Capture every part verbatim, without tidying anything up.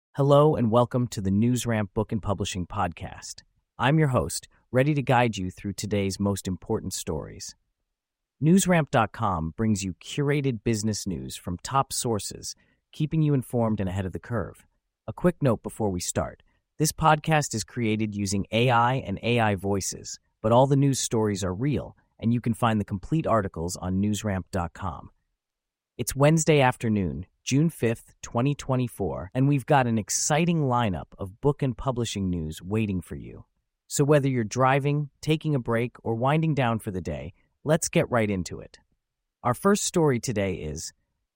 Hello and welcome to the NewsRamp Book and Publishing Podcast. I'm your host, ready to guide you through today's most important stories. NewsRamp dot com brings you curated business news from top sources, keeping you informed and ahead of the curve. A quick note before we start. This podcast is created using A I and A I voices, but all the news stories are real, and you can find the complete articles on NewsRamp dot com. It's Wednesday afternoon, June fifth, twenty twenty-four, and we've got an exciting lineup of book and publishing news waiting for you. So whether you're driving, taking a break, or winding down for the day, let's get right into it. Our first story today is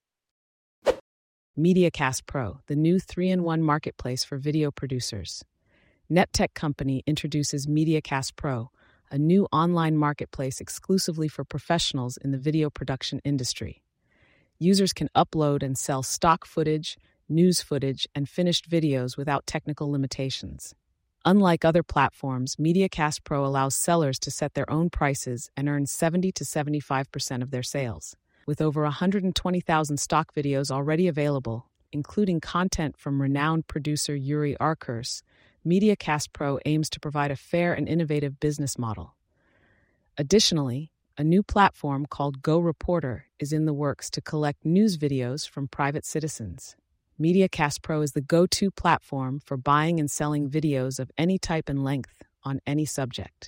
MediaCast Pro, the new three in one marketplace for video producers. NetTech Company introduces MediaCast Pro, a new online marketplace exclusively for professionals in the video production industry. Users can upload and sell stock footage, news footage, and finished videos without technical limitations. Unlike other platforms, MediaCast Pro allows sellers to set their own prices and earn seventy to seventy-five percent of their sales. With over one hundred twenty thousand stock videos already available, including content from renowned producer Yuri Arkurs, MediaCast Pro aims to provide a fair and innovative business model. Additionally, a new platform called Go Reporter is in the works to collect news videos from private citizens. MediaCast Pro is the go-to platform for buying and selling videos of any type and length on any subject.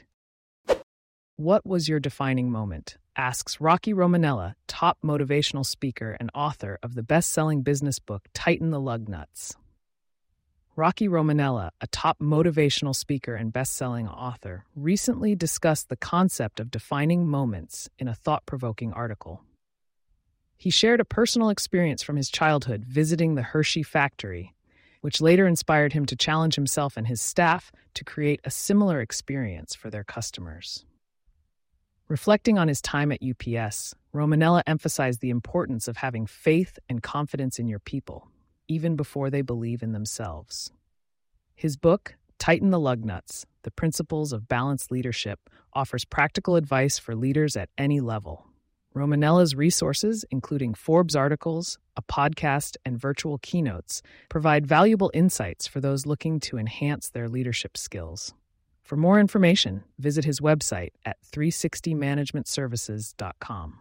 What was your defining moment? Asks Rocky Romanella, top motivational speaker and author of the best-selling business book Tighten the Lug Nuts. Rocky Romanella, a top motivational speaker and best-selling author, recently discussed the concept of defining moments in a thought-provoking article. He shared a personal experience from his childhood visiting the Hershey factory, which later inspired him to challenge himself and his staff to create a similar experience for their customers. Reflecting on his time at U P S, Romanella emphasized the importance of having faith and confidence in your people, even before they believe in themselves. His book, Tighten the Lug Nuts, The Principles of Balanced Leadership, offers practical advice for leaders at any level. Romanella's resources, including Forbes articles, a podcast, and virtual keynotes, provide valuable insights for those looking to enhance their leadership skills. For more information, visit his website at three sixty management services dot com.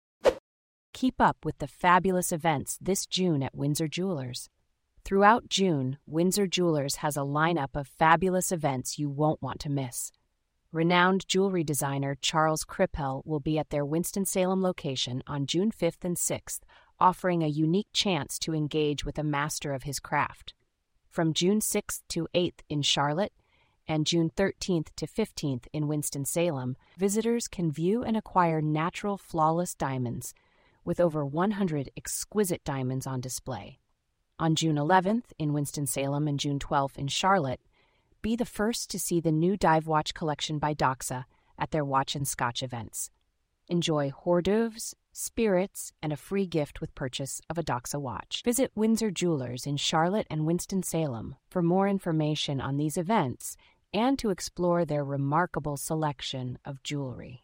Keep up with the fabulous events this June at Windsor Jewelers. Throughout June, Windsor Jewelers has a lineup of fabulous events you won't want to miss. Renowned jewelry designer Charles Krippel will be at their Winston-Salem location on June fifth and sixth, offering a unique chance to engage with a master of his craft. From June sixth to eighth in Charlotte and June thirteenth to fifteenth in Winston-Salem, visitors can view and acquire natural flawless diamonds with over one hundred exquisite diamonds on display. On June eleventh in Winston-Salem and June twelfth in Charlotte, be the first to see the new dive watch collection by Doxa at their Watch and Scotch events. Enjoy hors d'oeuvres, spirits, and a free gift with purchase of a Doxa watch. Visit Windsor Jewelers in Charlotte and Winston-Salem for more information on these events and to explore their remarkable selection of jewelry.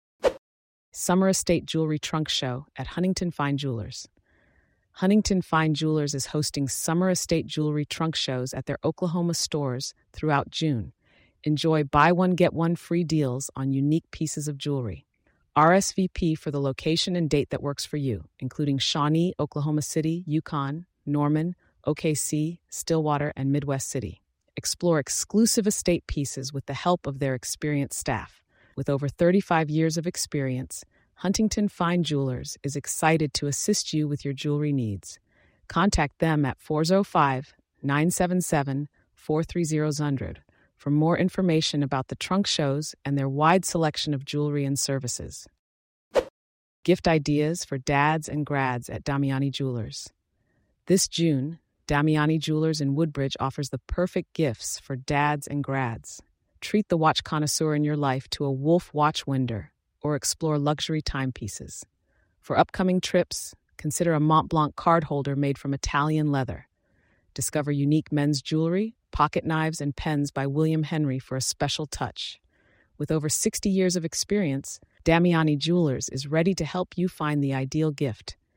Summer Estate Jewelry Trunk Show at Huntington Fine Jewelers. Huntington Fine Jewelers is hosting Summer Estate Jewelry Trunk Shows at their Oklahoma stores throughout June. Enjoy buy one, get one free deals on unique pieces of jewelry. R S V P for the location and date that works for you, including Shawnee, Oklahoma City, Yukon, Norman, O K C, Stillwater, and Midwest City. Explore exclusive estate pieces with the help of their experienced staff. With over thirty-five years of experience, Huntington Fine Jewelers is excited to assist you with your jewelry needs. Contact them at four oh five, nine seven seven, four three zero zero zero for more information about the trunk shows and their wide selection of jewelry and services. Gift ideas for dads and grads at Damiani Jewelers. This June, Damiani Jewelers in Woodbridge offers the perfect gifts for dads and grads. Treat the watch connoisseur in your life to a Wolf watch winder or explore luxury timepieces. For upcoming trips, consider a Mont Blanc card holder made from Italian leather. Discover unique men's jewelry, pocket knives, and pens by William Henry for a special touch. With over sixty years of experience, Damiani Jewelers is ready to help you find the ideal gift.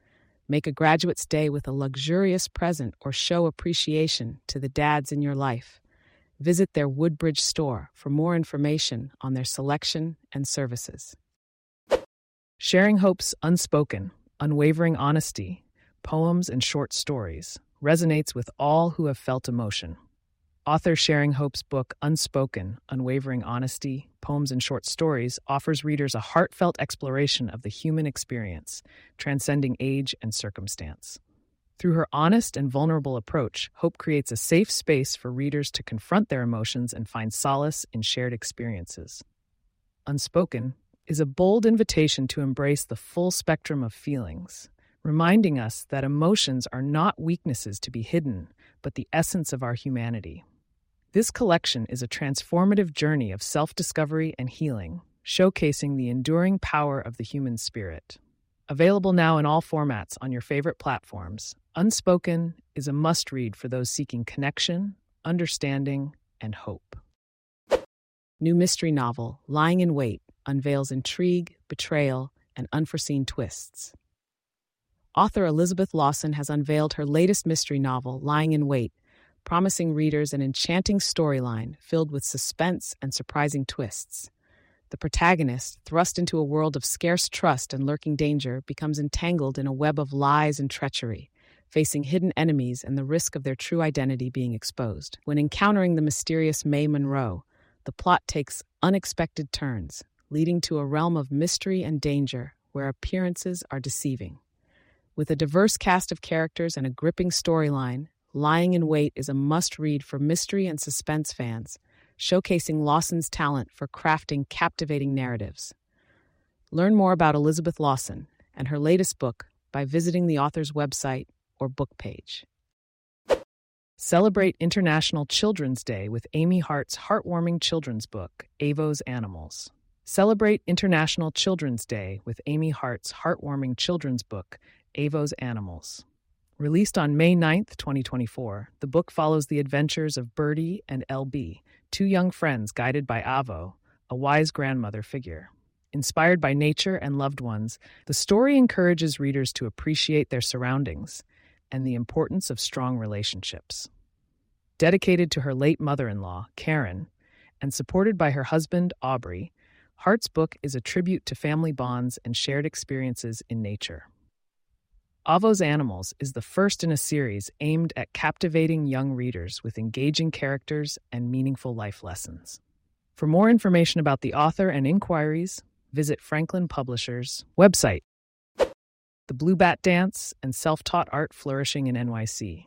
Make a graduate's day with a luxurious present or show appreciation to the dads in your life. Visit their Woodbridge store for more information on their selection and services. Sharing Hope's unspoken, unwavering honesty, poems and short stories resonates with all who have felt emotion. Author Sharing Hope's book, Unspoken, Unwavering Honesty, Poems and Short Stories, offers readers a heartfelt exploration of the human experience, transcending age and circumstance. Through her honest and vulnerable approach, Hope creates a safe space for readers to confront their emotions and find solace in shared experiences. Unspoken is a bold invitation to embrace the full spectrum of feelings, reminding us that emotions are not weaknesses to be hidden, but the essence of our humanity. This collection is a transformative journey of self-discovery and healing, showcasing the enduring power of the human spirit. Available now in all formats on your favorite platforms, Unspoken is a must-read for those seeking connection, understanding, and hope. New mystery novel, Lying in Wait, unveils intrigue, betrayal, and unforeseen twists. Author Elizabeth Lawson has unveiled her latest mystery novel, Lying in Wait, promising readers an enchanting storyline filled with suspense and surprising twists. The protagonist, thrust into a world of scarce trust and lurking danger, becomes entangled in a web of lies and treachery, facing hidden enemies and the risk of their true identity being exposed. When encountering the mysterious May Monroe, the plot takes unexpected turns, leading to a realm of mystery and danger where appearances are deceiving. With a diverse cast of characters and a gripping storyline, Lying in Wait is a must-read for mystery and suspense fans, showcasing Lawson's talent for crafting captivating narratives. Learn more about Elizabeth Lawson and her latest book by visiting the author's website or book page. Celebrate International Children's Day with Amy Hart's heartwarming children's book, Avo's Animals. Celebrate International Children's Day with Amy Hart's heartwarming children's book, Avo's Animals. Released on May ninth, twenty twenty-four, the book follows the adventures of Birdie and L B, two young friends guided by Avo, a wise grandmother figure. Inspired by nature and loved ones, the story encourages readers to appreciate their surroundings and the importance of strong relationships. Dedicated to her late mother-in-law, Karen, and supported by her husband, Aubrey, Hart's book is a tribute to family bonds and shared experiences in nature. Avo's Animals is the first in a series aimed at captivating young readers with engaging characters and meaningful life lessons. For more information about the author and inquiries, visit Franklin Publishers' website. The Blue Bat Dance and Self-Taught Art Flourishing in N Y C.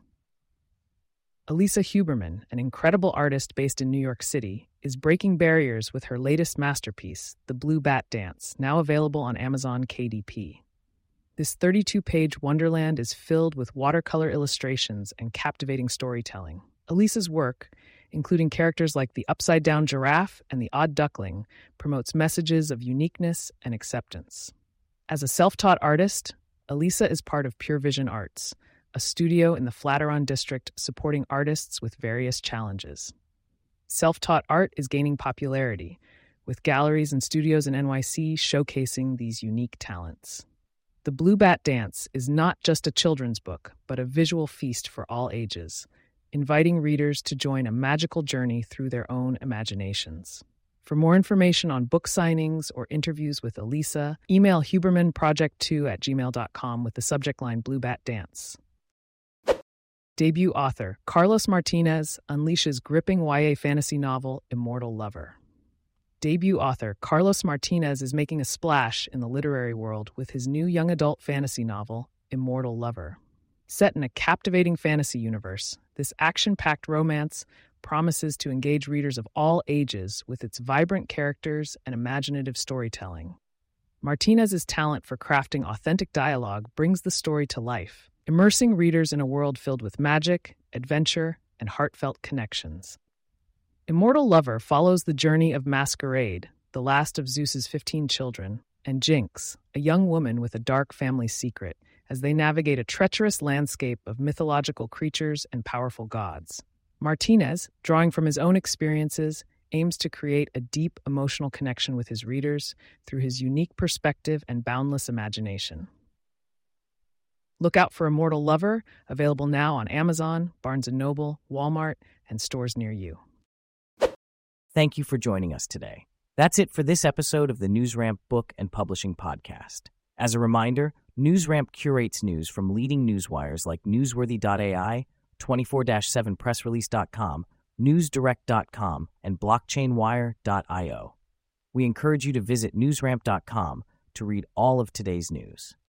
Elisa Huberman, an incredible artist based in New York City, is breaking barriers with her latest masterpiece, The Blue Bat Dance, now available on Amazon K D P. This thirty-two page wonderland is filled with watercolor illustrations and captivating storytelling. Elisa's work, including characters like the upside-down giraffe and the odd duckling, promotes messages of uniqueness and acceptance. As a self-taught artist, Elisa is part of Pure Vision Arts, a studio in the Flatiron District supporting artists with various challenges. Self-taught art is gaining popularity, with galleries and studios in N Y C showcasing these unique talents. The Blue Bat Dance is not just a children's book, but a visual feast for all ages, inviting readers to join a magical journey through their own imaginations. For more information on book signings or interviews with Elisa, email huberman project two at gmail dot com with the subject line Blue Bat Dance. Debut author Carlos Martinez unleashes gripping Y A fantasy novel Immortal Lover. Debut author Carlos Martinez is making a splash in the literary world with his new young adult fantasy novel, Immortal Lover. Set in a captivating fantasy universe, this action-packed romance promises to engage readers of all ages with its vibrant characters and imaginative storytelling. Martinez's talent for crafting authentic dialogue brings the story to life, immersing readers in a world filled with magic, adventure, and heartfelt connections. Immortal Lover follows the journey of Masquerade, the last of Zeus's fifteen children, and Jinx, a young woman with a dark family secret, as they navigate a treacherous landscape of mythological creatures and powerful gods. Martinez, drawing from his own experiences, aims to create a deep emotional connection with his readers through his unique perspective and boundless imagination. Look out for Immortal Lover, available now on Amazon, Barnes and Noble, Walmart, and stores near you. Thank you for joining us today. That's it for this episode of the NewsRamp Book and Publishing Podcast. As a reminder, NewsRamp curates news from leading newswires like Newsworthy dot A I, twenty-four seven press release dot com, newsdirect dot com, and blockchain wire dot io. We encourage you to visit newsramp dot com to read all of today's news.